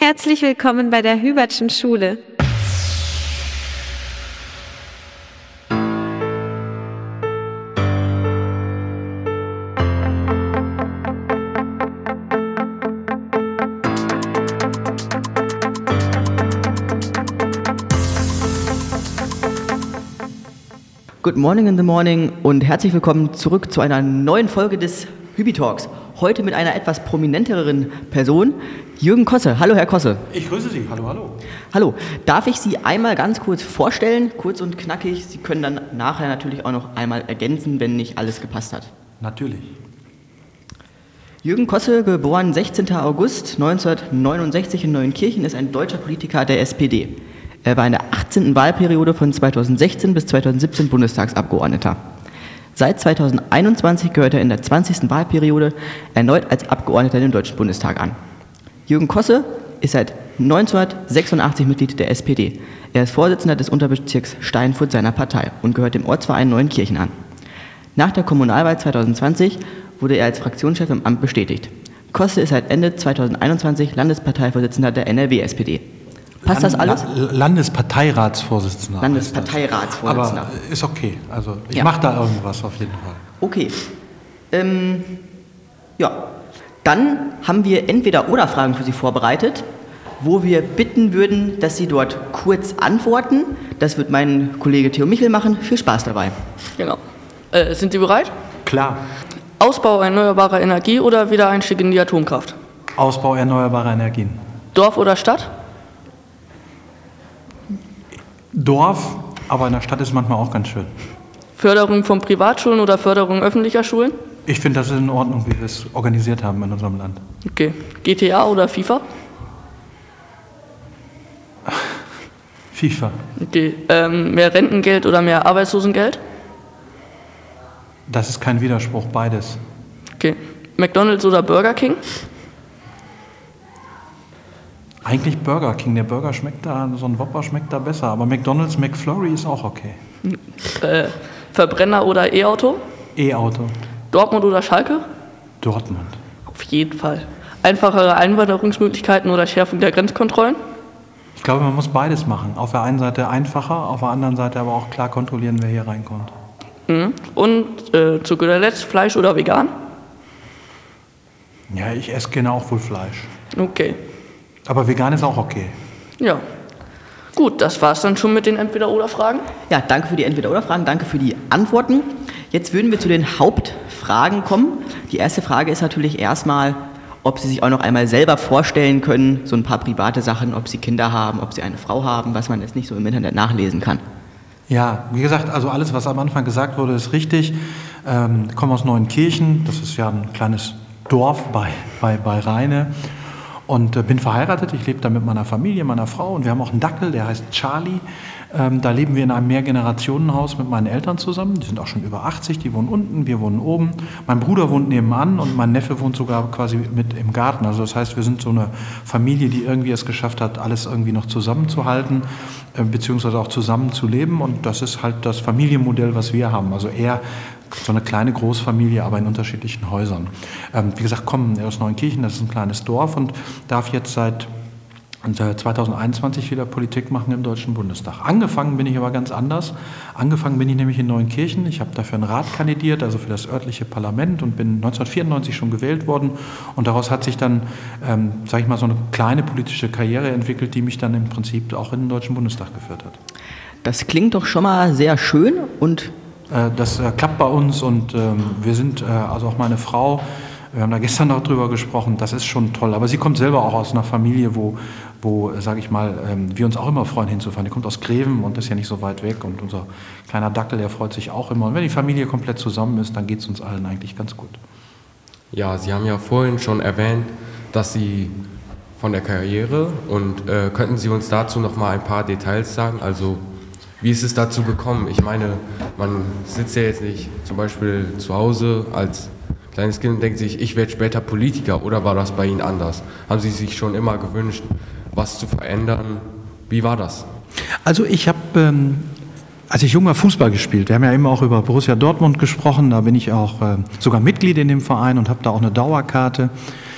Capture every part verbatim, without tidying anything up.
Herzlich willkommen bei der Hübertschen Schule. Good morning in the morning und herzlich willkommen zurück zu einer neuen Folge des Hübi Talks. Heute mit einer etwas prominenteren Person, Jürgen Kosse. Hallo, Herr Kosse. Ich grüße Sie. Hallo, hallo. Hallo. Darf ich Sie einmal ganz kurz vorstellen, kurz und knackig? Sie können dann nachher natürlich auch noch einmal ergänzen, wenn nicht alles gepasst hat. Natürlich. Jürgen Kosse, geboren sechzehnten August neunzehnhundertneunundsechzig in Neuenkirchen, ist ein deutscher Politiker der S P D. Er war in der achtzehnten Wahlperiode von zweitausendsechzehn bis zweitausendsiebzehn Bundestagsabgeordneter. Seit zweitausendeinundzwanzig gehört er in der zwanzigsten Wahlperiode erneut als Abgeordneter dem Deutschen Bundestag an. Jürgen Kosse ist seit neunzehnhundertsechsundachtzig Mitglied der S P D. Er ist Vorsitzender des Unterbezirks Steinfurt seiner Partei und gehört dem Ortsverein Neuenkirchen an. Nach der Kommunalwahl zweitausendzwanzig wurde er als Fraktionschef im Amt bestätigt. Kosse ist seit Ende zweitausendeinundzwanzig Landesparteivorsitzender der N R W S P D. Passt das alles? Landesparteiratsvorsitzender. Landesparteiratsvorsitzender. Aber ist okay. Also ich Ja. mache da irgendwas auf jeden Fall. Okay. Ähm, ja, dann haben wir Entweder-Oder-Fragen für Sie vorbereitet, wo wir bitten würden, dass Sie dort kurz antworten. Das wird mein Kollege Theo Michel machen. Viel Spaß dabei. Genau. Äh, sind Sie bereit? Klar. Ausbau erneuerbarer Energie oder Wiedereinstieg in die Atomkraft? Ausbau erneuerbarer Energien. Dorf oder Stadt? Dorf, aber in der Stadt ist manchmal auch ganz schön. Förderung von Privatschulen oder Förderung öffentlicher Schulen? Ich finde, das ist in Ordnung, wie wir es organisiert haben in unserem Land. Okay. G T A oder FIFA? FIFA. Okay. Ähm, mehr Rentengeld oder mehr Arbeitslosengeld? Das ist kein Widerspruch, beides. Okay. McDonald's oder Burger King? Eigentlich Burger King. Der Burger schmeckt da, so ein Whopper schmeckt da besser. Aber McDonald's McFlurry ist auch okay. Äh, Verbrenner oder E-Auto? E-Auto. Dortmund oder Schalke? Dortmund. Auf jeden Fall. Einfachere Einwanderungsmöglichkeiten oder Schärfung der Grenzkontrollen? Ich glaube, man muss beides machen. Auf der einen Seite einfacher, auf der anderen Seite aber auch klar kontrollieren, wer hier reinkommt. Mhm. Und äh, zu guter Letzt Fleisch oder vegan? Ja, ich esse gerne auch wohl Fleisch. Okay. Aber vegan ist auch okay. Ja. Gut, das war's dann schon mit den Entweder-Oder-Fragen. Ja, danke für die Entweder-Oder-Fragen, danke für die Antworten. Jetzt würden wir zu den Hauptfragen kommen. Die erste Frage ist natürlich erstmal, ob Sie sich auch noch einmal selber vorstellen können, so ein paar private Sachen, ob Sie Kinder haben, ob Sie eine Frau haben, was man jetzt nicht so im Internet nachlesen kann. Ja, wie gesagt, also alles, was am Anfang gesagt wurde, ist richtig. Ähm, ich komme aus Neuenkirchen, das ist ja ein kleines Dorf bei, bei, bei Rheine. Und äh, bin verheiratet, ich lebe da mit meiner Familie, meiner Frau und wir haben auch einen Dackel, der heißt Charlie. Ähm, da leben wir in einem Mehrgenerationenhaus mit meinen Eltern zusammen, die sind auch schon über achtzig, die wohnen unten, wir wohnen oben. Mein Bruder wohnt nebenan und mein Neffe wohnt sogar quasi mit im Garten. Also das heißt, wir sind so eine Familie, die irgendwie es geschafft hat, alles irgendwie noch zusammenzuhalten, äh, beziehungsweise auch zusammen zu leben und das ist halt das Familienmodell, was wir haben. Also eher so eine kleine Großfamilie, aber in unterschiedlichen Häusern. Ähm, wie gesagt, kommen aus Neuenkirchen, das ist ein kleines Dorf und darf jetzt seit zweitausendeinundzwanzig wieder Politik machen im Deutschen Bundestag. Angefangen bin ich aber ganz anders. Angefangen bin ich nämlich in Neuenkirchen. Ich habe dafür einen Rat kandidiert, also für das örtliche Parlament und bin neunzehnhundertvierundneunzig schon gewählt worden. Und daraus hat sich dann, ähm, sage ich mal, so eine kleine politische Karriere entwickelt, die mich dann im Prinzip auch in den Deutschen Bundestag geführt hat. Das klingt doch schon mal sehr schön und Das äh, klappt bei uns und ähm, wir sind, äh, also auch meine Frau, wir haben da gestern noch drüber gesprochen, das ist schon toll. Aber sie kommt selber auch aus einer Familie, wo, wo äh, sage ich mal, ähm, wir uns auch immer freuen hinzufahren. Die kommt aus Greven und ist ja nicht so weit weg und unser kleiner Dackel, der freut sich auch immer. Und wenn die Familie komplett zusammen ist, dann geht es uns allen eigentlich ganz gut. Ja, Sie haben ja vorhin schon erwähnt, dass Sie von der Karriere und äh, könnten Sie uns dazu noch mal ein paar Details sagen? Also wie ist es dazu gekommen? Ich meine, man sitzt ja jetzt nicht zum Beispiel zu Hause als kleines Kind und denkt sich, ich werde später Politiker, oder war das bei Ihnen anders? Haben Sie sich schon immer gewünscht, was zu verändern? Wie war das? Also ich habe, ähm, als ich jung war, Fußball gespielt. Wir haben ja immer auch über Borussia Dortmund gesprochen, da bin ich auch äh, sogar Mitglied in dem Verein und habe da auch eine Dauerkarte.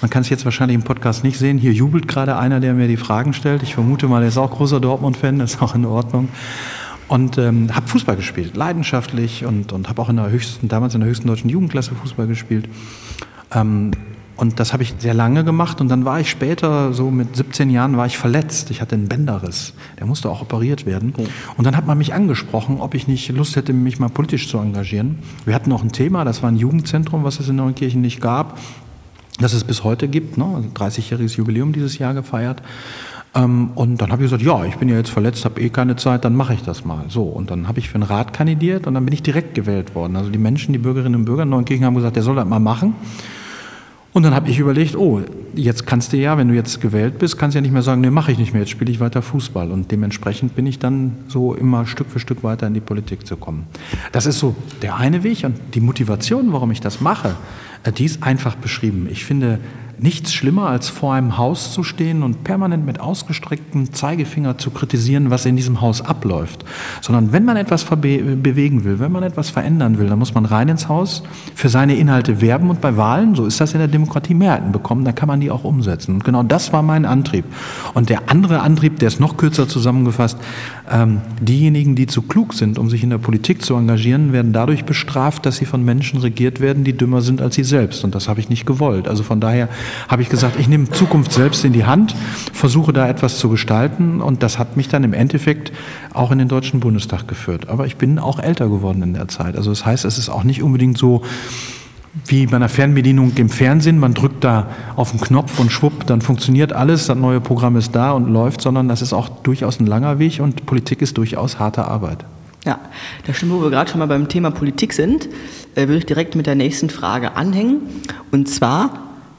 Man kann es jetzt wahrscheinlich im Podcast nicht sehen. Hier jubelt gerade einer, der mir die Fragen stellt. Ich vermute mal, er ist auch großer Dortmund-Fan, das ist auch in Ordnung. Und ähm, habe Fußball gespielt, leidenschaftlich und, und habe auch in der höchsten, damals in der höchsten deutschen Jugendklasse Fußball gespielt. Ähm, und das habe ich sehr lange gemacht und dann war ich später, so mit siebzehn Jahren, war ich verletzt. Ich hatte einen Bänderriss, der musste auch operiert werden. Oh. Und dann hat man mich angesprochen, ob ich nicht Lust hätte, mich mal politisch zu engagieren. Wir hatten auch ein Thema, das war ein Jugendzentrum, was es in Neunkirchen nicht gab, das es bis heute gibt, ne? Also dreißigjähriges Jubiläum dieses Jahr gefeiert. Ähm, und dann habe ich gesagt, ja, ich bin ja jetzt verletzt, habe eh keine Zeit, dann mache ich das mal. So, und dann habe ich für einen Rat kandidiert und dann bin ich direkt gewählt worden. Also die Menschen, die Bürgerinnen und Bürger in Neunkirchen haben gesagt, der soll das mal machen. Und dann habe ich überlegt, oh, jetzt kannst du ja, wenn du jetzt gewählt bist, kannst du ja nicht mehr sagen, nee, mache ich nicht mehr, jetzt spiele ich weiter Fußball. Und dementsprechend bin ich dann so immer Stück für Stück weiter in die Politik zu kommen. Das ist so der eine Weg und die Motivation, warum ich das mache, die ist einfach beschrieben. Ich finde nichts schlimmer, als vor einem Haus zu stehen und permanent mit ausgestrecktem Zeigefinger zu kritisieren, was in diesem Haus abläuft. Sondern wenn man etwas verbe- bewegen will, wenn man etwas verändern will, dann muss man rein ins Haus, für seine Inhalte werben und bei Wahlen, so ist das in der Demokratie, Mehrheiten bekommen, dann kann man die auch umsetzen. Und genau das war mein Antrieb. Und der andere Antrieb, der ist noch kürzer zusammengefasst, ähm, diejenigen, die zu klug sind, um sich in der Politik zu engagieren, werden dadurch bestraft, dass sie von Menschen regiert werden, die dümmer sind als sie selbst. Und das habe ich nicht gewollt. Also von daher habe ich gesagt, ich nehme Zukunft selbst in die Hand, versuche da etwas zu gestalten und das hat mich dann im Endeffekt auch in den Deutschen Bundestag geführt. Aber ich bin auch älter geworden in der Zeit. Also das heißt, es ist auch nicht unbedingt so wie bei einer Fernbedienung im Fernsehen, man drückt da auf den Knopf und schwupp, dann funktioniert alles, das neue Programm ist da und läuft, sondern das ist auch durchaus ein langer Weg und Politik ist durchaus harte Arbeit. Ja, da stimmt, wo wir gerade schon mal beim Thema Politik sind, äh, würde ich direkt mit der nächsten Frage anhängen. Und zwar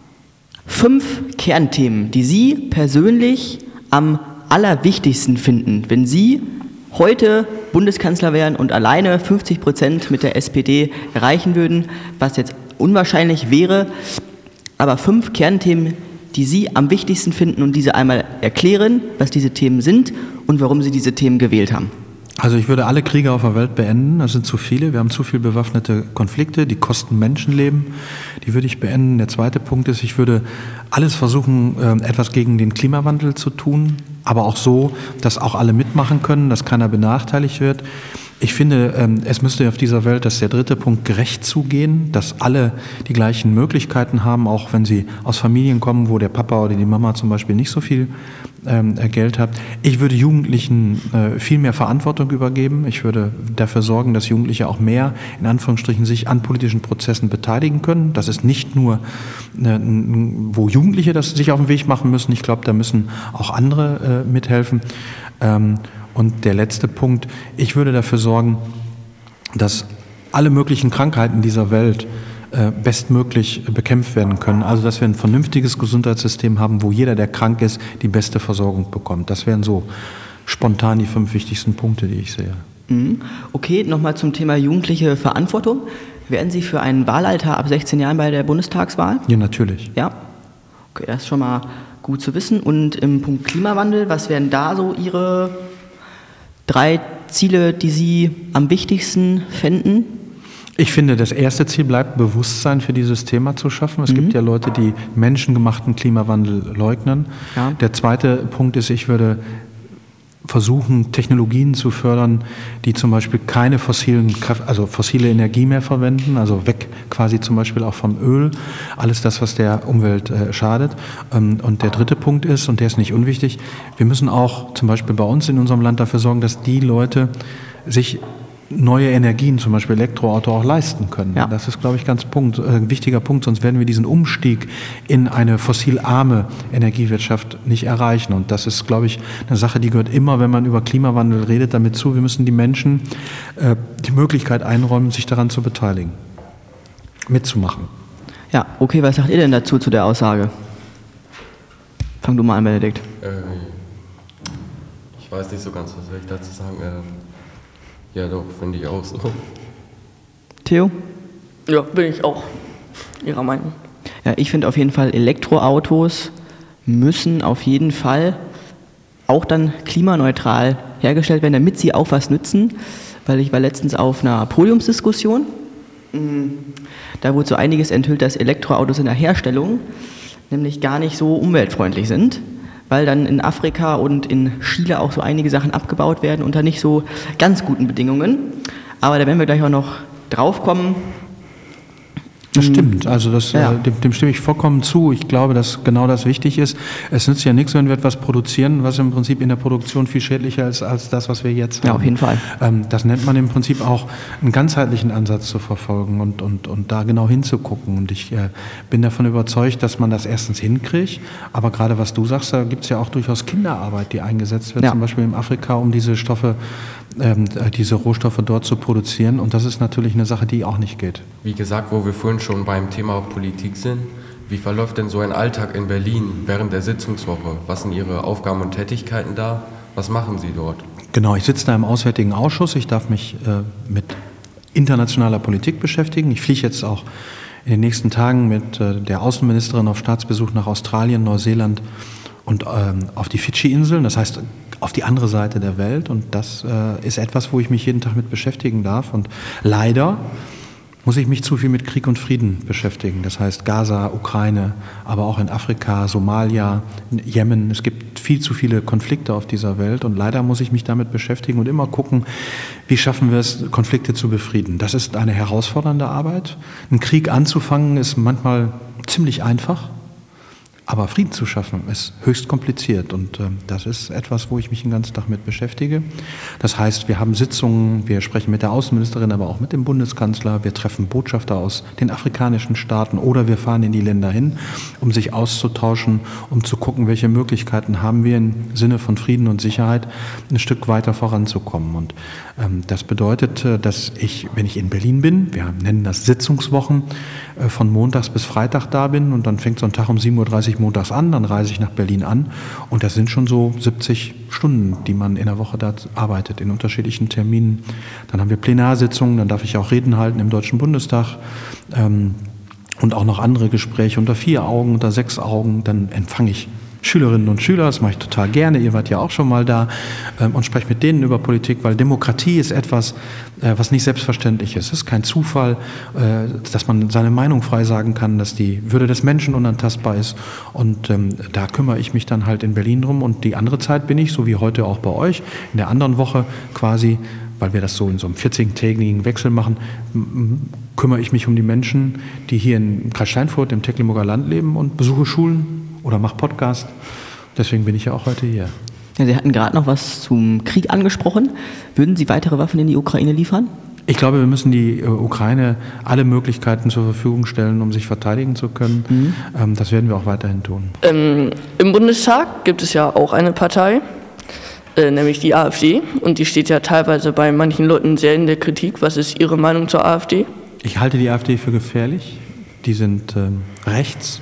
fünf Kernthemen, die Sie persönlich am allerwichtigsten finden, wenn Sie heute Bundeskanzler wären und alleine fünfzig Prozent mit der S P D erreichen würden, was jetzt unwahrscheinlich wäre, aber fünf Kernthemen, die Sie am wichtigsten finden und diese einmal erklären, was diese Themen sind und warum Sie diese Themen gewählt haben. Also ich würde alle Kriege auf der Welt beenden, das sind zu viele, wir haben zu viele bewaffnete Konflikte, die kosten Menschenleben, die würde ich beenden. Der zweite Punkt ist, ich würde alles versuchen, etwas gegen den Klimawandel zu tun, aber auch so, dass auch alle mitmachen können, dass keiner benachteiligt wird. Ich finde, es müsste auf dieser Welt, das ist der dritte Punkt, gerecht zugehen, dass alle die gleichen Möglichkeiten haben, auch wenn sie aus Familien kommen, wo der Papa oder die Mama zum Beispiel nicht so viel ähm, Geld hat. Ich würde Jugendlichen äh, viel mehr Verantwortung übergeben. Ich würde dafür sorgen, dass Jugendliche auch mehr, in Anführungsstrichen, sich an politischen Prozessen beteiligen können. Das ist nicht nur, äh, wo Jugendliche das sich auf den Weg machen müssen. Ich glaube, da müssen auch andere äh, mithelfen. Ähm, Und der letzte Punkt, ich würde dafür sorgen, dass alle möglichen Krankheiten dieser Welt äh, bestmöglich bekämpft werden können. Also dass wir ein vernünftiges Gesundheitssystem haben, wo jeder, der krank ist, die beste Versorgung bekommt. Das wären so spontan die fünf wichtigsten Punkte, die ich sehe. Okay, nochmal zum Thema jugendliche Verantwortung. Wären Sie für ein Wahlalter ab sechzehn Jahren bei der Bundestagswahl? Ja, natürlich. Ja, okay, das ist schon mal gut zu wissen. Und im Punkt Klimawandel, was wären da so Ihre drei Ziele, die Sie am wichtigsten fänden? Ich finde, das erste Ziel bleibt, Bewusstsein für dieses Thema zu schaffen. Es mhm. gibt ja Leute, die menschengemachten Klimawandel leugnen. Ja. Der zweite Punkt ist, ich würde versuchen, Technologien zu fördern, die zum Beispiel keine fossilen Kraft, also fossile Energie mehr verwenden, also weg quasi zum Beispiel auch vom Öl, alles das, was der Umwelt äh, schadet. Ähm, und der dritte Punkt ist, und der ist nicht unwichtig, wir müssen auch zum Beispiel bei uns in unserem Land dafür sorgen, dass die Leute sich neue Energien, zum Beispiel Elektroauto, auch leisten können. Ja. Das ist, glaube ich, ganz Punkt, äh, ein wichtiger Punkt, sonst werden wir diesen Umstieg in eine fossilarme Energiewirtschaft nicht erreichen. Und das ist, glaube ich, eine Sache, die gehört immer, wenn man über Klimawandel redet, damit zu. Wir müssen die Menschen äh, die Möglichkeit einräumen, sich daran zu beteiligen, mitzumachen. Ja, okay, was sagt ihr denn dazu, zu der Aussage? Fang du mal an, Benedikt. Äh, ich weiß nicht so ganz, was soll ich dazu sagen. Ähm Ja, doch, finde ich auch so. Theo? Ja, bin ich auch Ihrer Meinung. Ja, ich finde auf jeden Fall, Elektroautos müssen auf jeden Fall auch dann klimaneutral hergestellt werden, damit sie auch was nützen. Weil ich war letztens auf einer Podiumsdiskussion. Da wurde so einiges enthüllt, dass Elektroautos in der Herstellung nämlich gar nicht so umweltfreundlich sind, weil dann in Afrika und in Chile auch so einige Sachen abgebaut werden unter nicht so ganz guten Bedingungen. Aber da werden wir gleich auch noch drauf kommen. Das stimmt, also das, Ja. äh, dem, dem stimme ich vollkommen zu. Ich glaube, dass genau das wichtig ist. Es nützt ja nichts, wenn wir etwas produzieren, was im Prinzip in der Produktion viel schädlicher ist als das, was wir jetzt haben. Ja, auf jeden Fall. Ähm, das nennt man im Prinzip auch einen ganzheitlichen Ansatz zu verfolgen und, und, und da genau hinzugucken. Und ich äh, bin davon überzeugt, dass man das erstens hinkriegt, aber gerade was du sagst, da gibt es ja auch durchaus Kinderarbeit, die eingesetzt wird, Ja. zum Beispiel in Afrika, um diese Stoffe, ähm, diese Rohstoffe dort zu produzieren. Und das ist natürlich eine Sache, die auch nicht geht. Wie gesagt, wo wir vorhin schon beim Thema Politik sind, wie verläuft denn so ein Alltag in Berlin während der Sitzungswoche? Was sind Ihre Aufgaben und Tätigkeiten da? Was machen Sie dort? Genau, ich sitze da im Auswärtigen Ausschuss. Ich darf mich äh, mit internationaler Politik beschäftigen. Ich fliege jetzt auch in den nächsten Tagen mit äh, der Außenministerin auf Staatsbesuch nach Australien, Neuseeland und ähm, auf die Fidschi-Inseln, das heißt auf die andere Seite der Welt. Und das äh, ist etwas, wo ich mich jeden Tag mit beschäftigen darf. Und leider muss ich mich zu viel mit Krieg und Frieden beschäftigen. Das heißt Gaza, Ukraine, aber auch in Afrika, Somalia, Jemen. Es gibt viel zu viele Konflikte auf dieser Welt und leider muss ich mich damit beschäftigen und immer gucken, wie schaffen wir es, Konflikte zu befrieden. Das ist eine herausfordernde Arbeit. Einen Krieg anzufangen ist manchmal ziemlich einfach. Aber Frieden zu schaffen ist höchst kompliziert und äh, das ist etwas, wo ich mich den ganzen Tag mit beschäftige. Das heißt, wir haben Sitzungen, wir sprechen mit der Außenministerin, aber auch mit dem Bundeskanzler, wir treffen Botschafter aus den afrikanischen Staaten oder wir fahren in die Länder hin, um sich auszutauschen, um zu gucken, welche Möglichkeiten haben wir im Sinne von Frieden und Sicherheit ein Stück weiter voranzukommen. Und ähm, das bedeutet, äh, dass ich, wenn ich in Berlin bin, wir nennen das Sitzungswochen, äh, von montags bis Freitag da bin und dann fängt so ein Tag um sieben Uhr dreißig montags an, dann reise ich nach Berlin an und das sind schon so siebzig Stunden, die man in der Woche da arbeitet, in unterschiedlichen Terminen. Dann haben wir Plenarsitzungen, dann darf ich auch Reden halten im Deutschen Bundestag ähm, und auch noch andere Gespräche unter vier Augen, unter sechs Augen. Dann empfange ich Schülerinnen und Schüler, das mache ich total gerne, ihr wart ja auch schon mal da ähm, und spreche mit denen über Politik, weil Demokratie ist etwas, äh, was nicht selbstverständlich ist. Es ist kein Zufall, äh, dass man seine Meinung frei sagen kann, dass die Würde des Menschen unantastbar ist und ähm, da kümmere ich mich dann halt in Berlin drum und die andere Zeit bin ich, so wie heute auch bei euch, in der anderen Woche quasi, weil wir das so in so einem vierzehntägigen Wechsel machen, kümmere ich mich um die Menschen, die hier in Kreis Steinfurt im Tecklenburger Land leben und besuche Schulen oder mache Podcast. Deswegen bin ich ja auch heute hier. Ja, Sie hatten gerade noch was zum Krieg angesprochen. Würden Sie weitere Waffen in die Ukraine liefern? Ich glaube, wir müssen die äh, Ukraine alle Möglichkeiten zur Verfügung stellen, um sich verteidigen zu können. Mhm. Ähm, das werden wir auch weiterhin tun. Ähm, Im Bundestag gibt es ja auch eine Partei, äh, nämlich die AfD. Und die steht ja teilweise bei manchen Leuten sehr in der Kritik. Was ist Ihre Meinung zur AfD? Ich halte die AfD für gefährlich. Die sind ähm, rechts.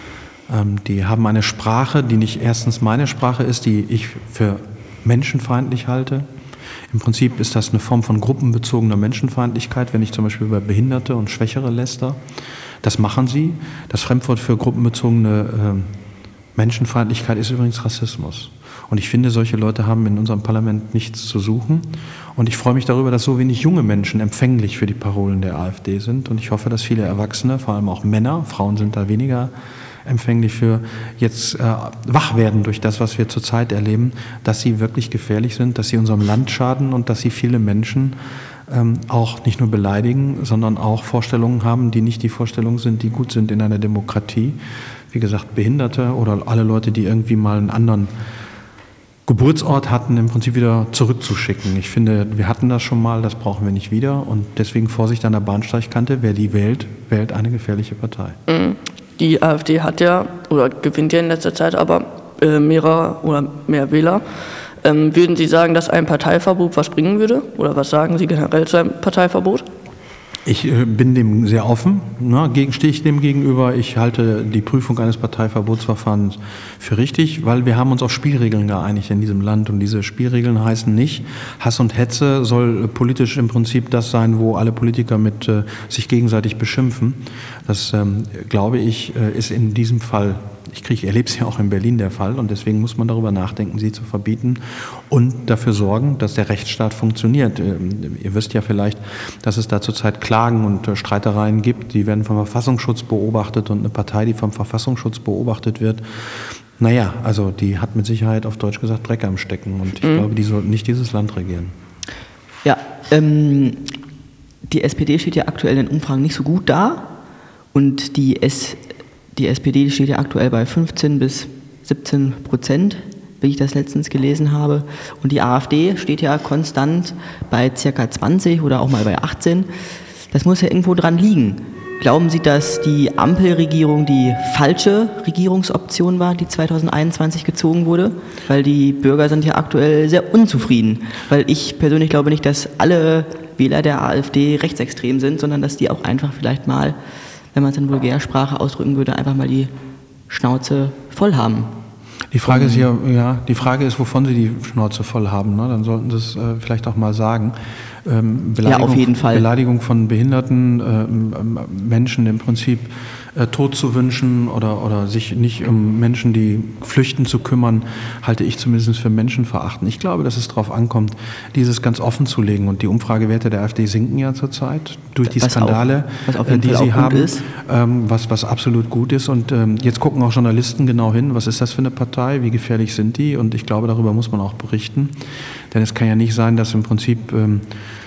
Die haben eine Sprache, die nicht erstens meine Sprache ist, die ich für menschenfeindlich halte. Im Prinzip ist das eine Form von gruppenbezogener Menschenfeindlichkeit, wenn ich zum Beispiel über Behinderte und Schwächere läster. Das machen sie. Das Fremdwort für gruppenbezogene äh, Menschenfeindlichkeit ist übrigens Rassismus. Und ich finde, solche Leute haben in unserem Parlament nichts zu suchen. Und ich freue mich darüber, dass so wenig junge Menschen empfänglich für die Parolen der AfD sind. Und ich hoffe, dass viele Erwachsene, vor allem auch Männer, Frauen sind da weniger empfänglich für, jetzt äh, wach werden durch das, was wir zurzeit erleben, dass sie wirklich gefährlich sind, dass sie unserem Land schaden und dass sie viele Menschen ähm, auch nicht nur beleidigen, sondern auch Vorstellungen haben, die nicht die Vorstellungen sind, die gut sind in einer Demokratie. Wie gesagt, Behinderte oder alle Leute, die irgendwie mal einen anderen Geburtsort hatten, im Prinzip wieder zurückzuschicken. Ich finde, wir hatten das schon mal, das brauchen wir nicht wieder und deswegen Vorsicht an der Bahnsteigkante, wer die wählt, wählt eine gefährliche Partei. Mhm. Die AfD hat ja, oder gewinnt ja in letzter Zeit aber äh, mehrere oder mehr Wähler. Ähm, würden Sie sagen, dass ein Parteiverbot was bringen würde? Oder was sagen Sie generell zu einem Parteiverbot? Ich äh, bin dem sehr offen, ne, gegen, stehe ich dem gegenüber. Ich halte die Prüfung eines Parteiverbotsverfahrens für richtig, weil wir haben uns auf Spielregeln geeinigt in diesem Land und diese Spielregeln heißen nicht, Hass und Hetze soll politisch im Prinzip das sein, wo alle Politiker mit äh, sich gegenseitig beschimpfen. Das, ähm, glaube ich, äh, ist in diesem Fall ich kriege, ich erlebe es ja auch in Berlin der Fall und deswegen muss man darüber nachdenken, sie zu verbieten und dafür sorgen, dass der Rechtsstaat funktioniert. Ähm, ihr wisst ja vielleicht, dass es da zurzeit Klagen und äh, Streitereien gibt, die werden vom Verfassungsschutz beobachtet und eine Partei, die vom Verfassungsschutz beobachtet wird, naja, also die hat mit Sicherheit auf Deutsch gesagt Dreck am Stecken und ich mhm. glaube, die sollten nicht dieses Land regieren. Ja, ähm, die S P D steht ja aktuell in den Umfragen nicht so gut da und die, S, die S P D steht ja aktuell bei fünfzehn bis siebzehn Prozent, wie ich das letztens gelesen habe. Und die AfD steht ja konstant bei circa zwanzig oder auch mal bei achtzehn. Das muss ja irgendwo dran liegen. Glauben Sie, dass die Ampelregierung die falsche Regierungsoption war, die zwanzig einundzwanzig gezogen wurde? Weil die Bürger sind ja aktuell sehr unzufrieden. Weil ich persönlich glaube nicht, dass alle Wähler der AfD rechtsextrem sind, sondern dass die auch einfach vielleicht mal, wenn man es in Vulgärsprache ausdrücken würde, einfach mal die Schnauze voll haben. Die Frage ist ja, ja, die Frage ist, wovon Sie die Schnauze voll haben. Ne? Dann sollten Sie es äh, vielleicht auch mal sagen. Ähm, Beleidigung, ja, auf jeden Fall. Beleidigung von behinderten äh, Menschen im Prinzip äh, Tod zu wünschen oder, oder sich nicht um Menschen, die flüchten, zu kümmern, halte ich zumindest für menschenverachtend. Ich glaube, dass es darauf ankommt, dieses ganz offen zu legen. Und die Umfragewerte der AfD sinken ja zurzeit durch die was Skandale, auch, was auf jeden die Fall sie haben, ähm, was, was absolut gut ist. Und ähm, jetzt gucken auch Journalisten genau hin, was ist das für eine Partei, wie gefährlich sind die? Und ich glaube, darüber muss man auch berichten. Denn es kann ja nicht sein, dass im Prinzip ähm,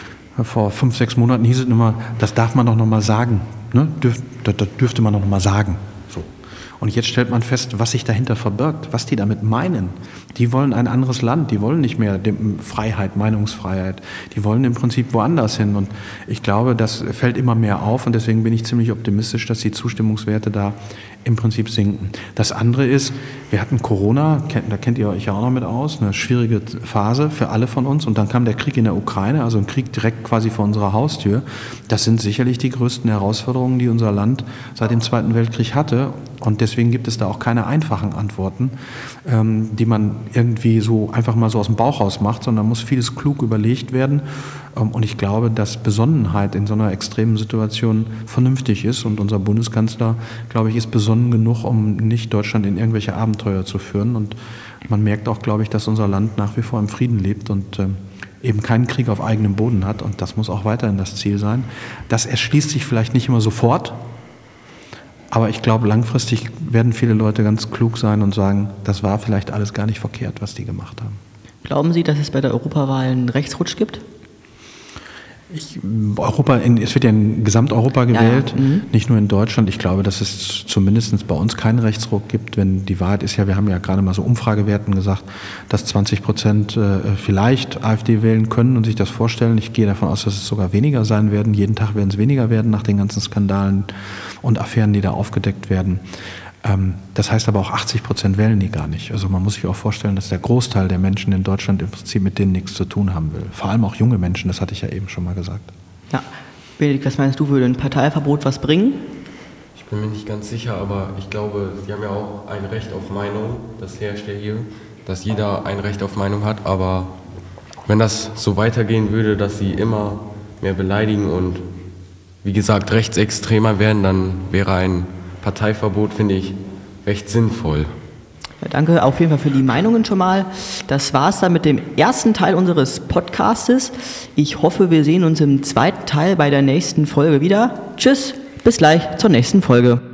vor fünf, sechs Monaten hieß es immer, das darf man doch noch mal sagen. Ne? Dürf, das, das dürfte man doch noch mal sagen. So. Und jetzt stellt man fest, was sich dahinter verbirgt, was die damit meinen. Die wollen ein anderes Land, die wollen nicht mehr Freiheit, Meinungsfreiheit. Die wollen im Prinzip woanders hin. Und ich glaube, das fällt immer mehr auf und deswegen bin ich ziemlich optimistisch, dass die Zustimmungswerte da im Prinzip sinken. Das andere ist, wir hatten Corona, da kennt ihr euch ja auch noch mit aus, eine schwierige Phase für alle von uns und dann kam der Krieg in der Ukraine, also ein Krieg direkt quasi vor unserer Haustür. Das sind sicherlich die größten Herausforderungen, die unser Land seit dem Zweiten Weltkrieg hatte und deswegen gibt es da auch keine einfachen Antworten, ähm, die man irgendwie so einfach mal so aus dem Bauch raus macht, sondern muss vieles klug überlegt werden. Und ich glaube, dass Besonnenheit in so einer extremen Situation vernünftig ist. Und unser Bundeskanzler, glaube ich, ist besonnen genug, um nicht Deutschland in irgendwelche Abenteuer zu führen. Und man merkt auch, glaube ich, dass unser Land nach wie vor im Frieden lebt und äh, eben keinen Krieg auf eigenem Boden hat. Und das muss auch weiterhin das Ziel sein. Das erschließt sich vielleicht nicht immer sofort. Aber ich glaube, langfristig werden viele Leute ganz klug sein und sagen, das war vielleicht alles gar nicht verkehrt, was die gemacht haben. Glauben Sie, dass es bei der Europawahl einen Rechtsrutsch gibt? Ich, Europa, in, es wird ja in Gesamteuropa gewählt, ja, ja. nicht nur in Deutschland. Ich glaube, dass es zumindest bei uns keinen Rechtsruck gibt, wenn die Wahrheit ist ja, wir haben ja gerade mal so Umfragewerten gesagt, dass zwanzig Prozent äh, vielleicht AfD wählen können und sich das vorstellen. Ich gehe davon aus, dass es sogar weniger sein werden. Jeden Tag werden es weniger werden nach den ganzen Skandalen und Affären, die da aufgedeckt werden. Ähm, das heißt aber auch achtzig Prozent wählen die gar nicht. Also man muss sich auch vorstellen, dass der Großteil der Menschen in Deutschland im Prinzip mit denen nichts zu tun haben will. Vor allem auch junge Menschen, das hatte ich ja eben schon mal gesagt. Ja, Benedikt, was meinst du, würde ein Parteiverbot was bringen? Ich bin mir nicht ganz sicher, aber ich glaube, Sie haben ja auch ein Recht auf Meinung, das herrscht ja hier, dass jeder ein Recht auf Meinung hat, aber wenn das so weitergehen würde, dass Sie immer mehr beleidigen und wie gesagt rechtsextremer werden, dann wäre ein Parteiverbot, finde ich, recht sinnvoll. Ja, danke auf jeden Fall für die Meinungen schon mal. Das war's dann mit dem ersten Teil unseres Podcastes. Ich hoffe, wir sehen uns im zweiten Teil bei der nächsten Folge wieder. Tschüss, bis gleich zur nächsten Folge.